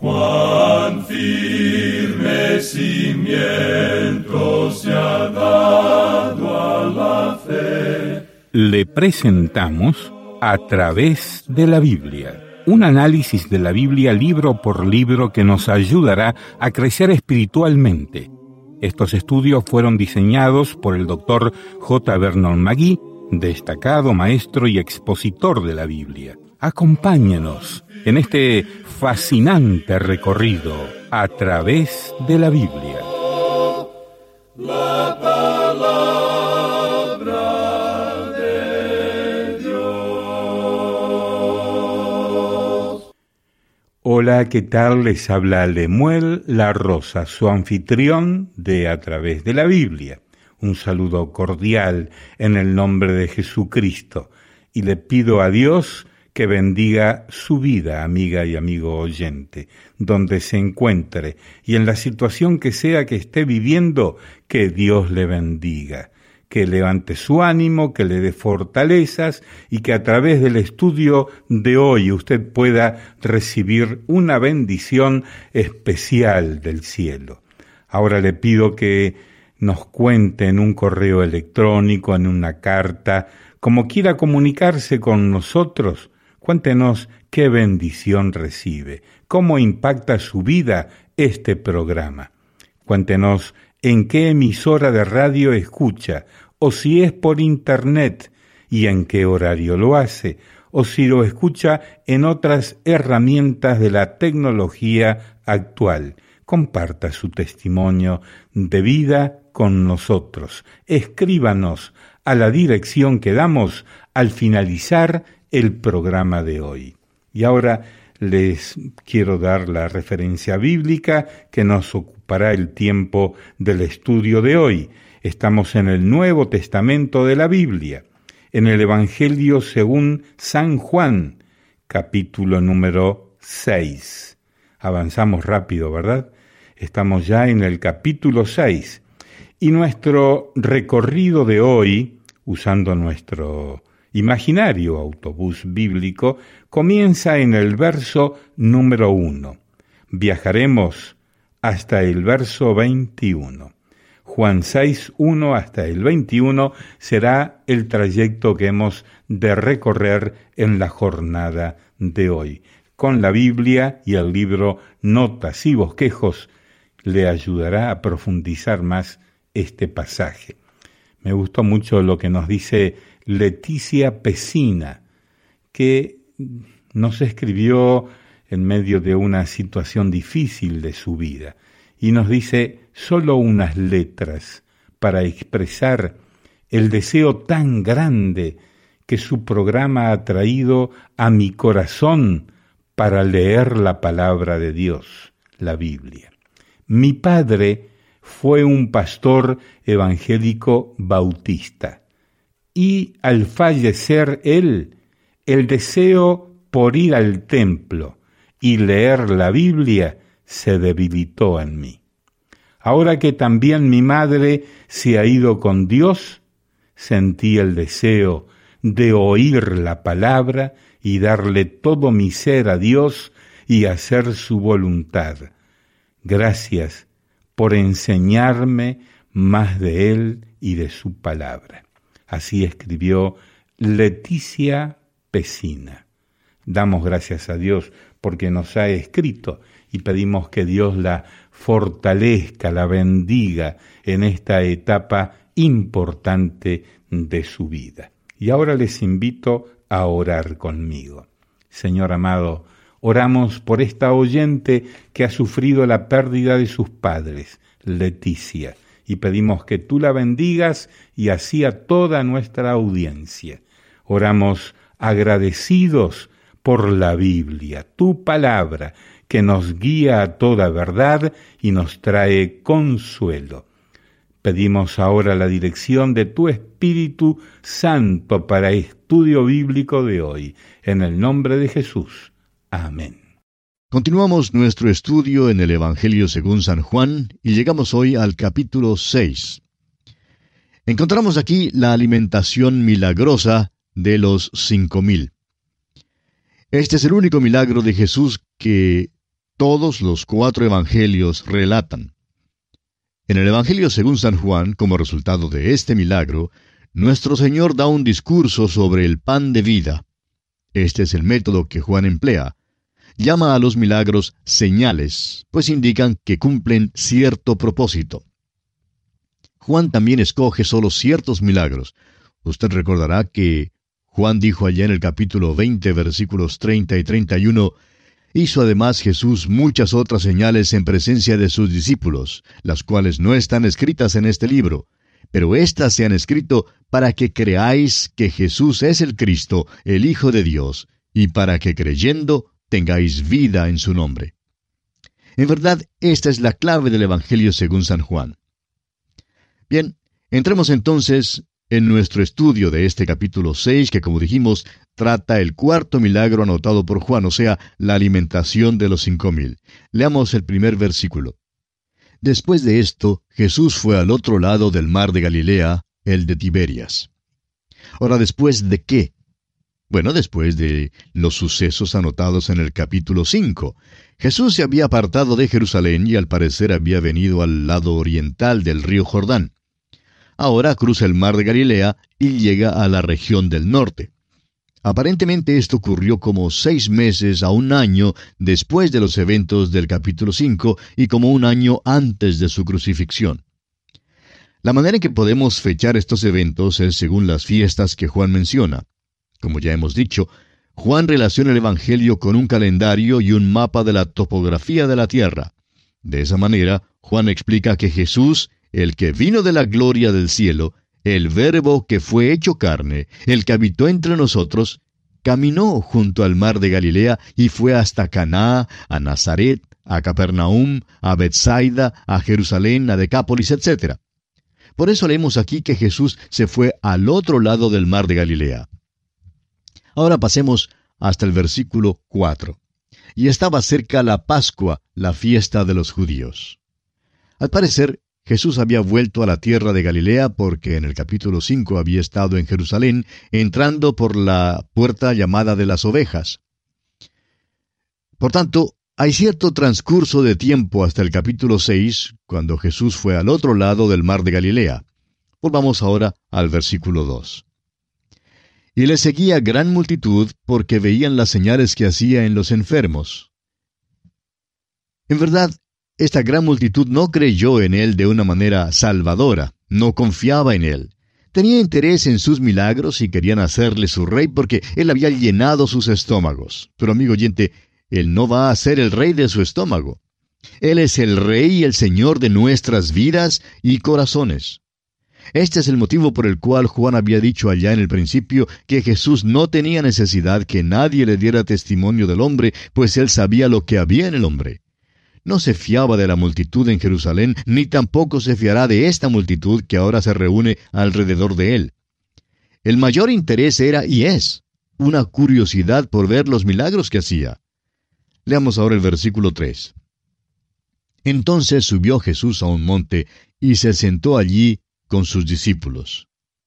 Cuán firme cimiento se ha dado a la fe. Le presentamos A través de la Biblia, un análisis de la Biblia libro por libro que nos ayudará a crecer espiritualmente. Estos estudios fueron diseñados por el Dr. J. Vernon McGee, destacado maestro y expositor de la Biblia. Acompáñenos en este fascinante recorrido a través de la Biblia. La palabra de Dios. Hola, ¿qué tal? Les habla Lemuel La Rosa, su anfitrión de A través de la Biblia. Un saludo cordial en el nombre de Jesucristo y le pido a Dios que bendiga su vida, amiga y amigo oyente, donde se encuentre y en la situación que sea que esté viviendo, que Dios le bendiga, que levante su ánimo, que le dé fortalezas y que a través del estudio de hoy usted pueda recibir una bendición especial del cielo. Ahora le pido que nos cuente en un correo electrónico, en una carta, como quiera comunicarse con nosotros. Cuéntenos qué bendición recibe, cómo impacta su vida este programa. Cuéntenos en qué emisora de radio escucha, o si es por internet, y en qué horario lo hace, o si lo escucha en otras herramientas de la tecnología actual. Comparta su testimonio de vida con nosotros. Escríbanos a la dirección que damos al finalizar el programa de hoy. Y ahora les quiero dar la referencia bíblica que nos ocupará el tiempo del estudio de hoy. Estamos en el Nuevo Testamento de la Biblia, en el Evangelio según San Juan, capítulo número 6. Avanzamos rápido, ¿verdad? Estamos ya en el capítulo 6. Y nuestro recorrido de hoy, usando nuestro imaginario autobús bíblico, comienza en el verso número 1. Viajaremos hasta el verso 21. Juan 6, 1 hasta el 21 será el trayecto que hemos de recorrer en la jornada de hoy. Con la Biblia y el libro Notas y Bosquejos le ayudará a profundizar más este pasaje. Me gustó mucho lo que nos dice Leticia Pesina, que nos escribió en medio de una situación difícil de su vida, y nos dice solo unas letras para expresar el deseo tan grande que su programa ha traído a mi corazón para leer la palabra de Dios, la Biblia. Mi padre fue un pastor evangélico bautista. Y al fallecer él, el deseo por ir al templo y leer la Biblia se debilitó en mí. Ahora que también mi madre se ha ido con Dios, sentí el deseo de oír la palabra y darle todo mi ser a Dios y hacer su voluntad. Gracias por enseñarme más de Él y de su palabra. Así escribió Leticia Pesina. Damos gracias a Dios porque nos ha escrito y pedimos que Dios la fortalezca, la bendiga en esta etapa importante de su vida. Y ahora les invito a orar conmigo. Señor amado, oramos por esta oyente que ha sufrido la pérdida de sus padres, Leticia, y pedimos que tú la bendigas y así a toda nuestra audiencia. Oramos agradecidos por la Biblia, tu palabra, que nos guía a toda verdad y nos trae consuelo. Pedimos ahora la dirección de tu Espíritu Santo para estudio bíblico de hoy. En el nombre de Jesús. Amén. Continuamos nuestro estudio en el Evangelio según San Juan y llegamos hoy al capítulo 6. Encontramos aquí la alimentación milagrosa de los 5,000. Este es el único milagro de Jesús que todos los 4 evangelios relatan. En el Evangelio según San Juan, como resultado de este milagro, nuestro Señor da un discurso sobre el pan de vida. Este es el método que Juan emplea. Llama a los milagros señales, pues indican que cumplen cierto propósito. Juan también escoge solo ciertos milagros. Usted recordará que Juan dijo allá en el capítulo 20, versículos 30 y 31, hizo además Jesús muchas otras señales en presencia de sus discípulos, las cuales no están escritas en este libro, pero éstas se han escrito para que creáis que Jesús es el Cristo, el Hijo de Dios, y para que creyendo tengáis vida en su nombre. En verdad, esta es la clave del Evangelio según San Juan. Bien, entremos entonces en nuestro estudio de este capítulo 6, que como dijimos, trata el 4º milagro anotado por Juan, o sea, la alimentación de los 5,000. Leamos el primer versículo. Después de esto, Jesús fue al otro lado del mar de Galilea, el de Tiberias. Ahora, ¿después de qué? Bueno, después de los sucesos anotados en el capítulo 5. Jesús se había apartado de Jerusalén y al parecer había venido al lado oriental del río Jordán. Ahora cruza el mar de Galilea y llega a la región del norte. Aparentemente esto ocurrió como 6 meses a 1 año después de los eventos del capítulo 5 y como 1 año antes de su crucifixión. La manera en que podemos fechar estos eventos es según las fiestas que Juan menciona. Como ya hemos dicho, Juan relaciona el Evangelio con un calendario y un mapa de la topografía de la tierra. De esa manera, Juan explica que Jesús, el que vino de la gloria del cielo, el Verbo que fue hecho carne, el que habitó entre nosotros, caminó junto al mar de Galilea y fue hasta Caná, a Nazaret, a Capernaum, a Betsaida, a Jerusalén, a Decápolis, etc. Por eso leemos aquí que Jesús se fue al otro lado del mar de Galilea. Ahora pasemos hasta el versículo 4. Y estaba cerca la Pascua, la fiesta de los judíos. Al parecer, Jesús había vuelto a la tierra de Galilea porque en el capítulo 5 había estado en Jerusalén, entrando por la puerta llamada de las ovejas. Por tanto, hay cierto transcurso de tiempo hasta el capítulo 6, cuando Jesús fue al otro lado del mar de Galilea. Volvamos ahora al versículo 2. Y le seguía gran multitud porque veían las señales que hacía en los enfermos. En verdad, esta gran multitud no creyó en él de una manera salvadora, no confiaba en él. Tenía interés en sus milagros y querían hacerle su rey porque él había llenado sus estómagos. Pero amigo oyente, él no va a ser el rey de su estómago. Él es el rey y el señor de nuestras vidas y corazones. Este es el motivo por el cual Juan había dicho allá en el principio que Jesús no tenía necesidad que nadie le diera testimonio del hombre, pues él sabía lo que había en el hombre. No se fiaba de la multitud en Jerusalén, ni tampoco se fiará de esta multitud que ahora se reúne alrededor de él. El mayor interés era y es una curiosidad por ver los milagros que hacía. Leamos ahora el versículo 3. Entonces subió Jesús a un monte y se sentó allí con sus discípulos.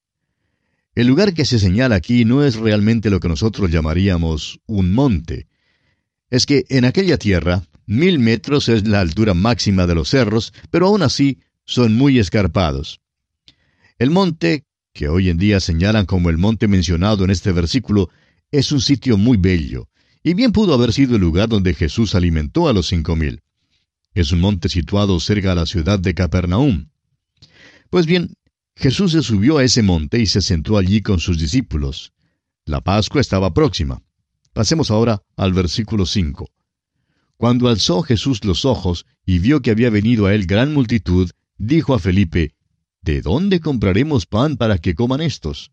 El lugar que se señala aquí no es realmente lo que nosotros llamaríamos un monte. Es que en aquella tierra, 1000 metros es la altura máxima de los cerros, pero aún así son muy escarpados. El monte, que hoy en día señalan como el monte mencionado en este versículo, es un sitio muy bello, y bien pudo haber sido el lugar donde Jesús alimentó a los 5,000. Es un monte situado cerca de la ciudad de Capernaum. Pues bien, Jesús se subió a ese monte y se sentó allí con sus discípulos. La Pascua estaba próxima. Pasemos ahora al versículo 5. Cuando alzó Jesús los ojos y vio que había venido a él gran multitud, dijo a Felipe, ¿de dónde compraremos pan para que coman estos?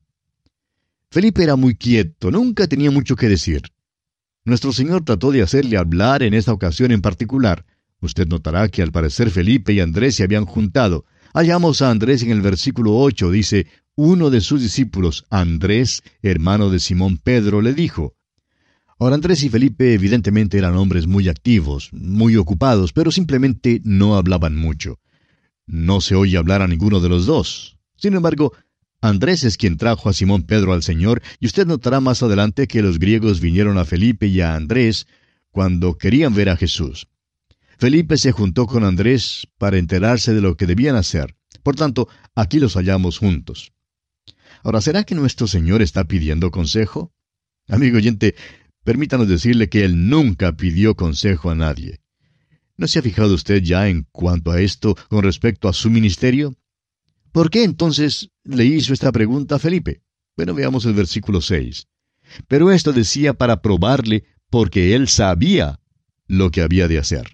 Felipe era muy quieto, nunca tenía mucho que decir. Nuestro Señor trató de hacerle hablar en esta ocasión en particular. Usted notará que al parecer Felipe y Andrés se habían juntado. Hallamos a Andrés en el versículo 8, dice, uno de sus discípulos, Andrés, hermano de Simón Pedro, le dijo. Ahora Andrés y Felipe evidentemente eran hombres muy activos, muy ocupados, pero simplemente no hablaban mucho. No se oye hablar a ninguno de los dos. Sin embargo, Andrés es quien trajo a Simón Pedro al Señor, y usted notará más adelante que los griegos vinieron a Felipe y a Andrés cuando querían ver a Jesús. Felipe se juntó con Andrés para enterarse de lo que debían hacer. Por tanto, aquí los hallamos juntos. Ahora, ¿será que nuestro Señor está pidiendo consejo? Amigo oyente, permítanos decirle que Él nunca pidió consejo a nadie. ¿No se ha fijado usted ya en cuanto a esto con respecto a su ministerio? ¿Por qué entonces le hizo esta pregunta a Felipe? Bueno, veamos el versículo 6. Pero esto decía para probarle, porque él sabía lo que había de hacer.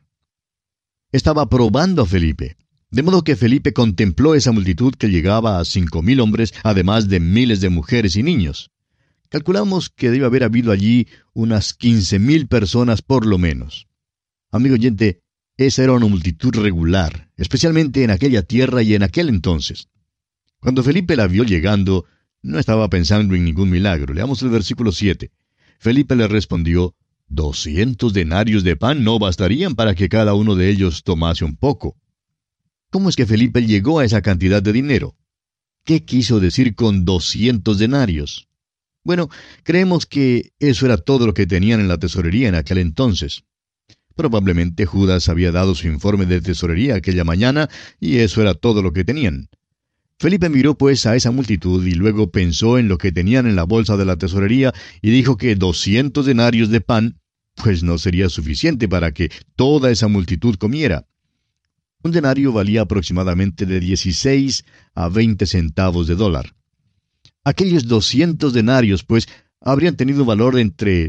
Estaba probando a Felipe. De modo que Felipe contempló esa multitud que llegaba a 5,000 hombres, además de miles de mujeres y niños. Calculamos que debe haber habido allí unas 15,000 personas por lo menos. Amigo oyente, esa era una multitud regular, especialmente en aquella tierra y en aquel entonces. Cuando Felipe la vio llegando, no estaba pensando en ningún milagro. Leamos el versículo 7. Felipe le respondió, 200 denarios de pan no bastarían para que cada uno de ellos tomase un poco. ¿Cómo es que Felipe llegó a esa cantidad de dinero? ¿Qué quiso decir con 200 denarios? Bueno, creemos que eso era todo lo que tenían en la tesorería en aquel entonces. Probablemente Judas había dado su informe de tesorería aquella mañana y eso era todo lo que tenían. Felipe miró pues a esa multitud y luego pensó en lo que tenían en la bolsa de la tesorería y dijo que 200 denarios de pan pues no sería suficiente para que toda esa multitud comiera. Un denario valía aproximadamente de 16 a 20 centavos de dólar. Aquellos 200 denarios pues habrían tenido un valor entre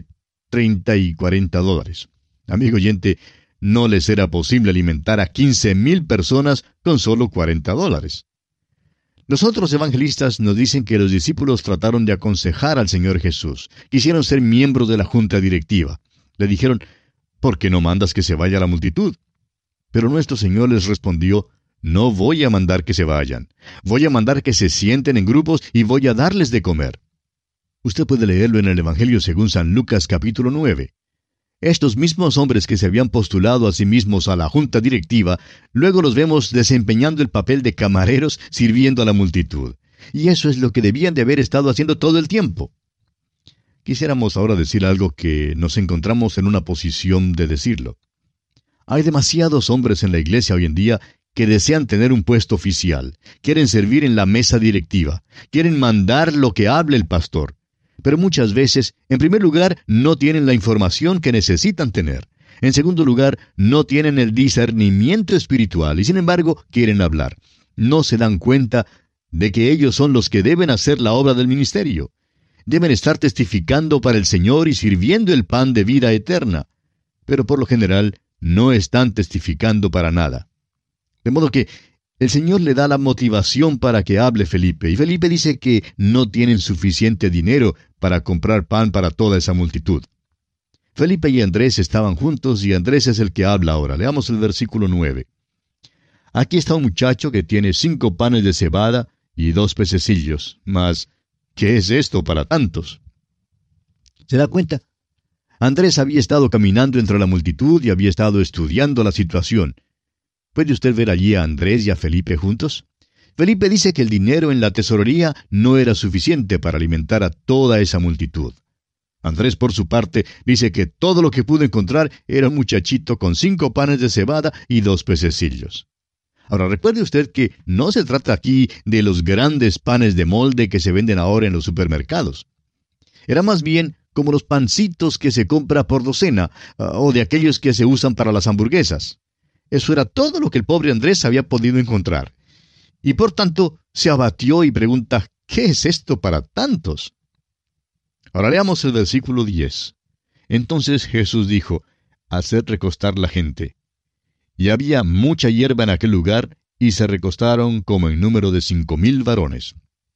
30 y 40 dólares. Amigo oyente, no les era posible alimentar a 15,000 personas con solo 40 dólares. Los otros evangelistas nos dicen que los discípulos trataron de aconsejar al Señor Jesús. Quisieron ser miembros de la junta directiva. Le dijeron, ¿por qué no mandas que se vaya la multitud? Pero nuestro Señor les respondió, no voy a mandar que se vayan. Voy a mandar que se sienten en grupos y voy a darles de comer. Usted puede leerlo en el Evangelio según San Lucas capítulo 9. Estos mismos hombres que se habían postulado a sí mismos a la junta directiva, luego los vemos desempeñando el papel de camareros sirviendo a la multitud. Y eso es lo que debían de haber estado haciendo todo el tiempo. Quisiéramos ahora decir algo que nos encontramos en una posición de decirlo. Hay demasiados hombres en la iglesia hoy en día que desean tener un puesto oficial, quieren servir en la mesa directiva, quieren mandar lo que hable el pastor. Pero muchas veces, en primer lugar, no tienen la información que necesitan tener. En segundo lugar, no tienen el discernimiento espiritual y sin embargo quieren hablar. No se dan cuenta de que ellos son los que deben hacer la obra del ministerio. Deben estar testificando para el Señor y sirviendo el pan de vida eterna. Pero por lo general, no están testificando para nada. De modo que el Señor le da la motivación para que hable Felipe, y Felipe dice que no tienen suficiente dinero para comprar pan para toda esa multitud. Felipe y Andrés estaban juntos y Andrés es el que habla ahora. Leamos el versículo 9. Aquí está un muchacho que tiene 5 panes de cebada y 2 pececillos. Mas, ¿qué es esto para tantos? ¿Se da cuenta? Andrés había estado caminando entre la multitud y había estado estudiando la situación. ¿Puede usted ver allí a Andrés y a Felipe juntos? Felipe dice que el dinero en la tesorería no era suficiente para alimentar a toda esa multitud. Andrés, por su parte, dice que todo lo que pudo encontrar era un muchachito con 5 panes de cebada y 2 pececillos. Ahora, recuerde usted que no se trata aquí de los grandes panes de molde que se venden ahora en los supermercados. Era más bien como los pancitos que se compra por docena, o de aquellos que se usan para las hamburguesas. Eso era todo lo que el pobre Andrés había podido encontrar. Y por tanto, se abatió y pregunta, ¿qué es esto para tantos? Ahora leamos el versículo 10. Entonces Jesús dijo, haced recostar la gente. Y había mucha hierba en aquel lugar, y se recostaron como en número de 5,000 varones.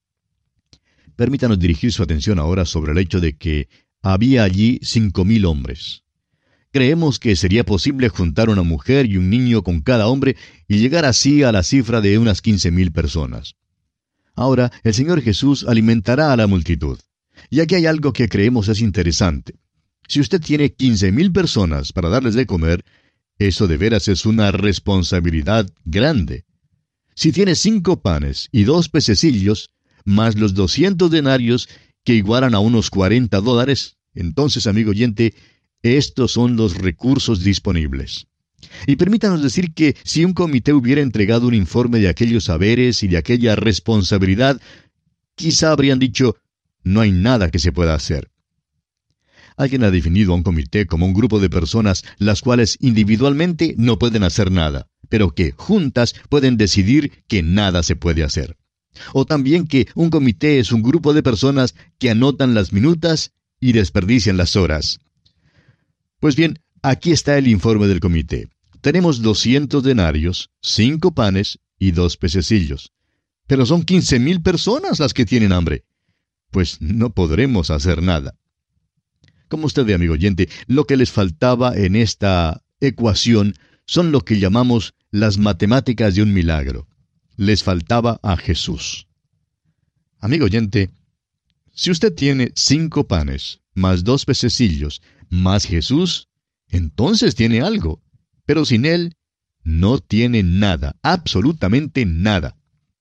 Permítanos dirigir su atención ahora sobre el hecho de que había allí 5,000 hombres. Creemos que sería posible juntar una mujer y un niño con cada hombre y llegar así a la cifra de unas 15,000 personas. Ahora, el Señor Jesús alimentará a la multitud. Y aquí hay algo que creemos es interesante. Si usted tiene 15,000 personas para darles de comer, eso de veras es una responsabilidad grande. Si tiene 5 panes y 2 pececillos, más los 200 denarios que igualan a unos 40 dólares, entonces, amigo oyente, Estos son los recursos disponibles. Y permítanos decir que si un comité hubiera entregado un informe de aquellos saberes y de aquella responsabilidad, quizá habrían dicho, no hay nada que se pueda hacer. Alguien ha definido a un comité como un grupo de personas las cuales individualmente no pueden hacer nada, pero que juntas pueden decidir que nada se puede hacer. O también que un comité es un grupo de personas que anotan las minutas y desperdician las horas. Pues bien, aquí está el informe del comité. Tenemos 200 denarios, 5 panes y 2 pececillos. Pero son 15,000 personas las que tienen hambre. Pues no podremos hacer nada. Como usted ve, amigo oyente, lo que les faltaba en esta ecuación son lo que llamamos las matemáticas de un milagro. Les faltaba a Jesús. Amigo oyente, si usted tiene 5 panes, más 2 pececillos, más Jesús, entonces tiene algo. Pero sin Él, no tiene nada, absolutamente nada.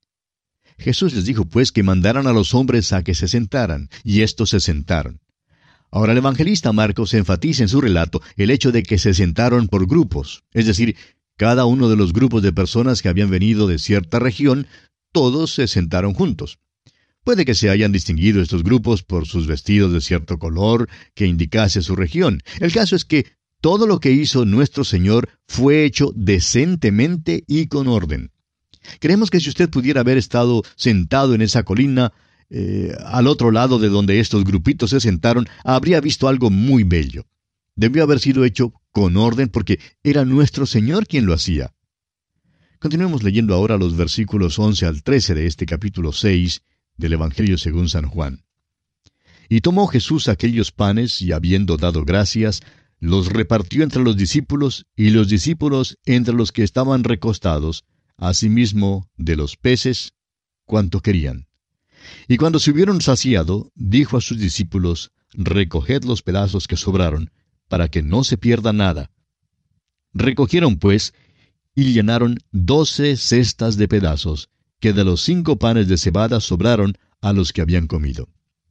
Jesús les dijo pues que mandaran a los hombres a que se sentaran, y estos se sentaron. Ahora el evangelista Marcos enfatiza en su relato el hecho de que se sentaron por grupos, es decir, cada uno de los grupos de personas que habían venido de cierta región, todos se sentaron juntos. Puede que se hayan distinguido estos grupos por sus vestidos de cierto color que indicase su región. El caso es que todo lo que hizo nuestro Señor fue hecho decentemente y con orden. Creemos que si usted pudiera haber estado sentado en esa colina, al otro lado de donde estos grupitos se sentaron, habría visto algo muy bello. Debió haber sido hecho con orden porque era nuestro Señor quien lo hacía. Continuemos leyendo ahora los versículos 11 al 13 de este capítulo 6 del Evangelio según San Juan. Y tomó Jesús aquellos panes, y habiendo dado gracias, los repartió entre los discípulos, y los discípulos entre los que estaban recostados, asimismo de los peces, cuanto querían. Y cuando se hubieron saciado, dijo a sus discípulos, recoged los pedazos que sobraron, para que no se pierda nada. Recogieron pues, y llenaron 12 cestas de pedazos, que de los 5 panes de cebada sobraron a los que habían comido.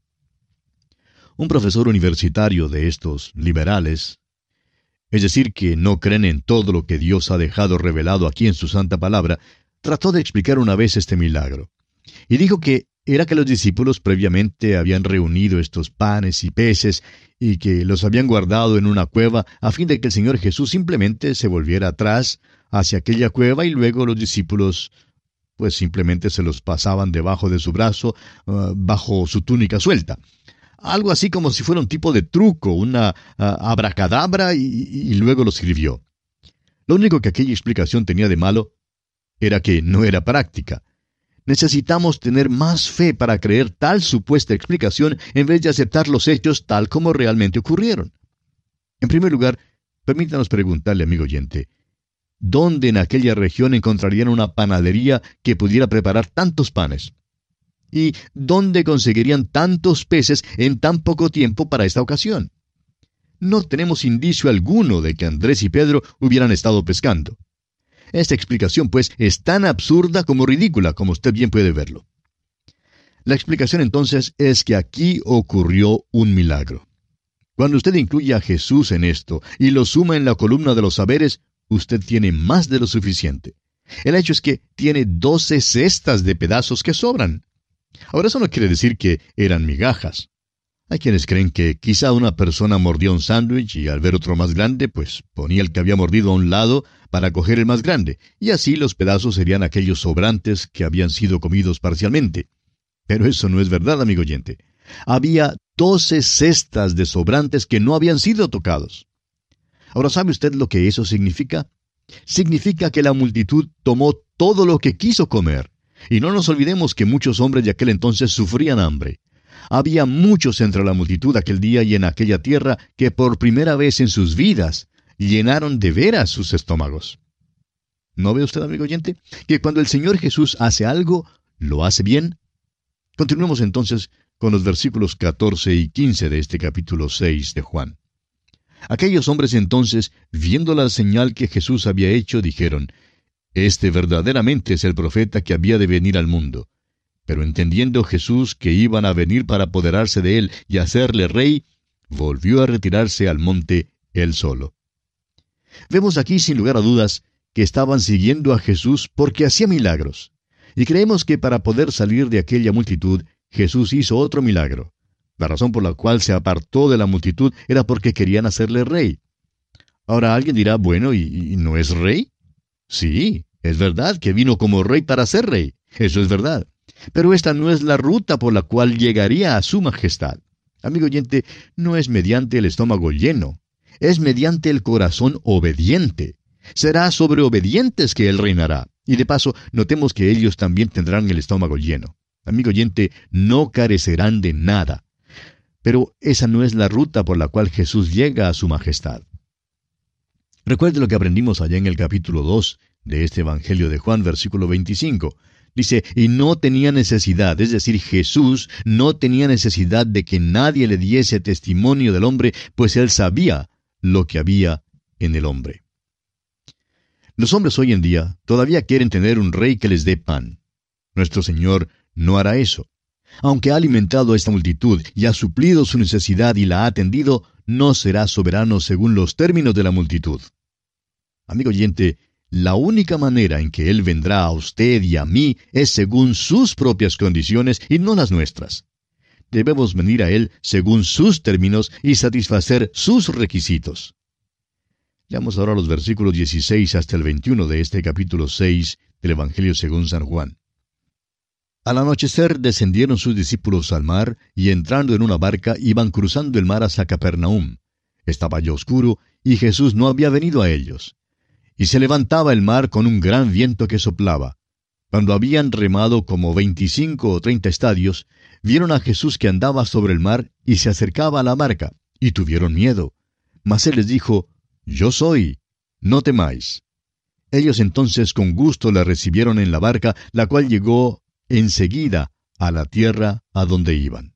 Un profesor universitario de estos liberales, es decir, que no creen en todo lo que Dios ha dejado revelado aquí en su santa palabra, trató de explicar una vez este milagro. Y dijo que era que los discípulos previamente habían reunido estos panes y peces y que los habían guardado en una cueva a fin de que el Señor Jesús simplemente se volviera atrás hacia aquella cueva y luego los discípulos pues simplemente se los pasaban debajo de su brazo, bajo su túnica suelta. Algo así como si fuera un tipo de truco, una abracadabra y luego lo escribió. Lo único que aquella explicación tenía de malo era que no era práctica. Necesitamos tener más fe para creer tal supuesta explicación en vez de aceptar los hechos tal como realmente ocurrieron. En primer lugar, permítanos preguntarle, amigo oyente, ¿dónde en aquella región encontrarían una panadería que pudiera preparar tantos panes? ¿Y dónde conseguirían tantos peces en tan poco tiempo para esta ocasión? No tenemos indicio alguno de que Andrés y Pedro hubieran estado pescando. Esta explicación, pues, es tan absurda como ridícula, como usted bien puede verlo. La explicación, entonces, es que aquí ocurrió un milagro. Cuando usted incluye a Jesús en esto y lo suma en la columna de los saberes, usted tiene más de lo suficiente. El hecho es que tiene 12 cestas de pedazos que sobran. Ahora, eso no quiere decir que eran migajas. Hay quienes creen que quizá una persona mordió un sándwich y al ver otro más grande, pues ponía el que había mordido a un lado para coger el más grande, y así los pedazos serían aquellos sobrantes que habían sido comidos parcialmente. Pero eso no es verdad, amigo oyente. Había 12 cestas de sobrantes que no habían sido tocados. Ahora, ¿sabe usted lo que eso significa? Significa que la multitud tomó todo lo que quiso comer. Y no nos olvidemos que muchos hombres de aquel entonces sufrían hambre. Había muchos entre la multitud aquel día y en aquella tierra que por primera vez en sus vidas llenaron de veras sus estómagos. ¿No ve usted, amigo oyente, que cuando el Señor Jesús hace algo, lo hace bien? Continuemos entonces con los versículos 14 y 15 de este capítulo 6 de Juan. Aquellos hombres entonces, viendo la señal que Jesús había hecho, dijeron, «Este verdaderamente es el profeta que había de venir al mundo». Pero entendiendo Jesús que iban a venir para apoderarse de él y hacerle rey, volvió a retirarse al monte Él solo. Vemos aquí, sin lugar a dudas, que estaban siguiendo a Jesús porque hacía milagros. Y creemos que para poder salir de aquella multitud, Jesús hizo otro milagro. La razón por la cual se apartó de la multitud era porque querían hacerle rey. Ahora alguien dirá, bueno, ¿y no es rey? Sí, es verdad que vino como rey para ser rey. Eso es verdad. Pero esta no es la ruta por la cual llegaría a su majestad. Amigo oyente, no es mediante el estómago lleno. Es mediante el corazón obediente. Será sobre obedientes que Él reinará. Y de paso, notemos que ellos también tendrán el estómago lleno. Amigo oyente, no carecerán de nada. Pero esa no es la ruta por la cual Jesús llega a su majestad. Recuerde lo que aprendimos allá en el capítulo 2 de este Evangelio de Juan, versículo 25. Dice, y no tenía necesidad, es decir, Jesús no tenía necesidad de que nadie le diese testimonio del hombre, pues Él sabía lo que había en el hombre. Los hombres hoy en día todavía quieren tener un rey que les dé pan. Nuestro Señor no hará eso. Aunque ha alimentado a esta multitud y ha suplido su necesidad y la ha atendido, no será soberano según los términos de la multitud. Amigo oyente, la única manera en que Él vendrá a usted y a mí es según sus propias condiciones y no las nuestras. Debemos venir a Él según sus términos y satisfacer sus requisitos. Leamos ahora los versículos 16 hasta el 21 de este capítulo 6 del Evangelio según San Juan. Al anochecer descendieron sus discípulos al mar, y entrando en una barca iban cruzando el mar hacia Capernaum. Estaba ya oscuro, y Jesús no había venido a ellos. Y se levantaba el mar con un gran viento que soplaba. Cuando habían remado como 25 o 30 estadios, vieron a Jesús que andaba sobre el mar y se acercaba a la barca, y tuvieron miedo. Mas Él les dijo, Yo soy, no temáis. Ellos entonces con gusto le recibieron en la barca, la cual llegó enseguida a la tierra a donde iban.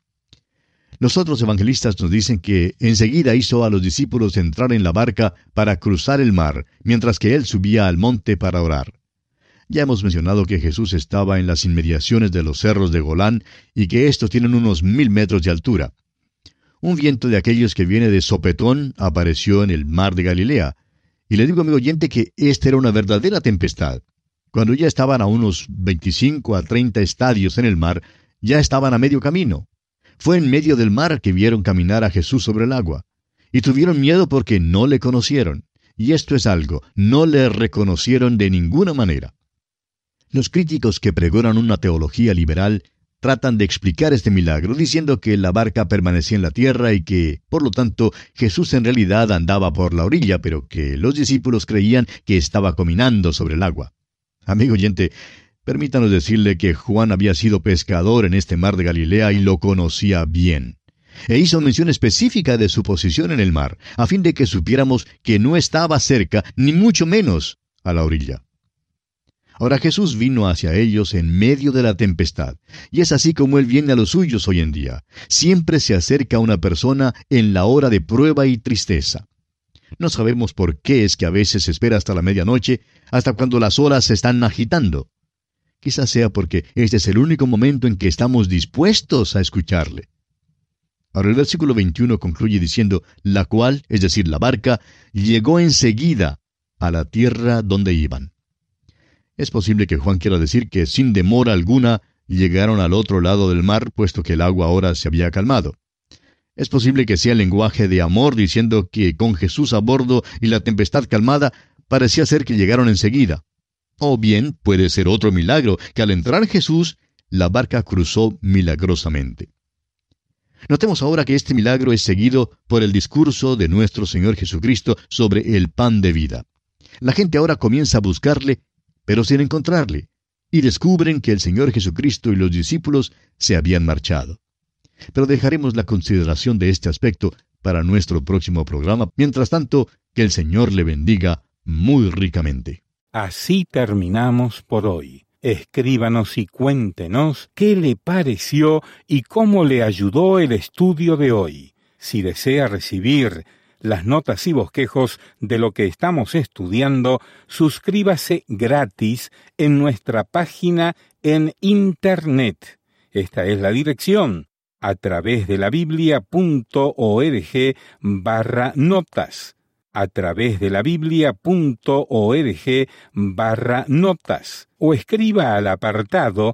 Los otros evangelistas nos dicen que enseguida hizo a los discípulos entrar en la barca para cruzar el mar, mientras que Él subía al monte para orar. Ya hemos mencionado que Jesús estaba en las inmediaciones de los cerros de Golán y que estos tienen unos 1000 metros de altura. Un viento de aquellos que viene de sopetón apareció en el mar de Galilea. Y le digo, amigo oyente, que esta era una verdadera tempestad. Cuando ya estaban a unos 25 a 30 estadios en el mar, ya estaban a medio camino. Fue en medio del mar que vieron caminar a Jesús sobre el agua. Y tuvieron miedo porque no le conocieron. Y esto es algo, no le reconocieron de ninguna manera. Los críticos que pregonan una teología liberal tratan de explicar este milagro diciendo que la barca permanecía en la tierra y que, por lo tanto, Jesús en realidad andaba por la orilla, pero que los discípulos creían que estaba caminando sobre el agua. Amigo oyente, permítanos decirle que Juan había sido pescador en este mar de Galilea y lo conocía bien. E hizo mención específica de su posición en el mar, a fin de que supiéramos que no estaba cerca, ni mucho menos a la orilla. Ahora Jesús vino hacia ellos en medio de la tempestad, y es así como Él viene a los suyos hoy en día. Siempre se acerca a una persona en la hora de prueba y tristeza. No sabemos por qué es que a veces espera hasta la medianoche, hasta cuando las olas se están agitando. Quizás sea porque este es el único momento en que estamos dispuestos a escucharle. Ahora el versículo 21 concluye diciendo, la cual, es decir, la barca, llegó enseguida a la tierra donde iban. Es posible que Juan quiera decir que sin demora alguna llegaron al otro lado del mar, puesto que el agua ahora se había calmado. Es posible que sea el lenguaje de amor diciendo que con Jesús a bordo y la tempestad calmada, parecía ser que llegaron enseguida. O bien puede ser otro milagro, que al entrar Jesús, la barca cruzó milagrosamente. Notemos ahora que este milagro es seguido por el discurso de nuestro Señor Jesucristo sobre el pan de vida. La gente ahora comienza a buscarle, pero sin encontrarle, y descubren que el Señor Jesucristo y los discípulos se habían marchado. Pero dejaremos la consideración de este aspecto para nuestro próximo programa. Mientras tanto, que el Señor le bendiga muy ricamente. Así terminamos por hoy. Escríbanos y cuéntenos qué le pareció y cómo le ayudó el estudio de hoy. Si desea recibir las notas y bosquejos de lo que estamos estudiando, suscríbase gratis en nuestra página en Internet. Esta es la dirección: a través de la biblia.org/notas, a través de la biblia.org/notas, o escriba al apartado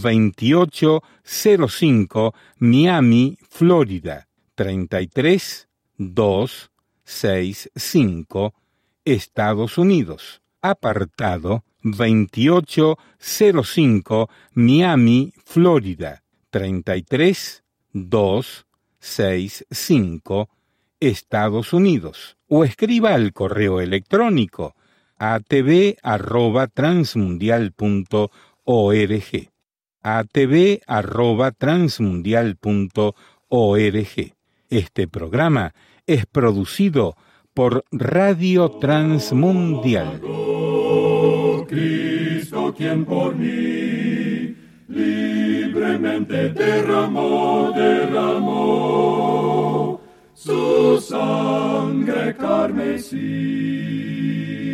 2805 Miami, Florida, 33265, Estados Unidos. Apartado 2805 Miami, Florida, 33265, Estados Unidos. O escriba al correo electrónico atv@transmundial.org, atv@transmundial.org. Este programa es producido por Radio Transmundial. Cristo, quien por mí libremente derramó su sangre carmesí.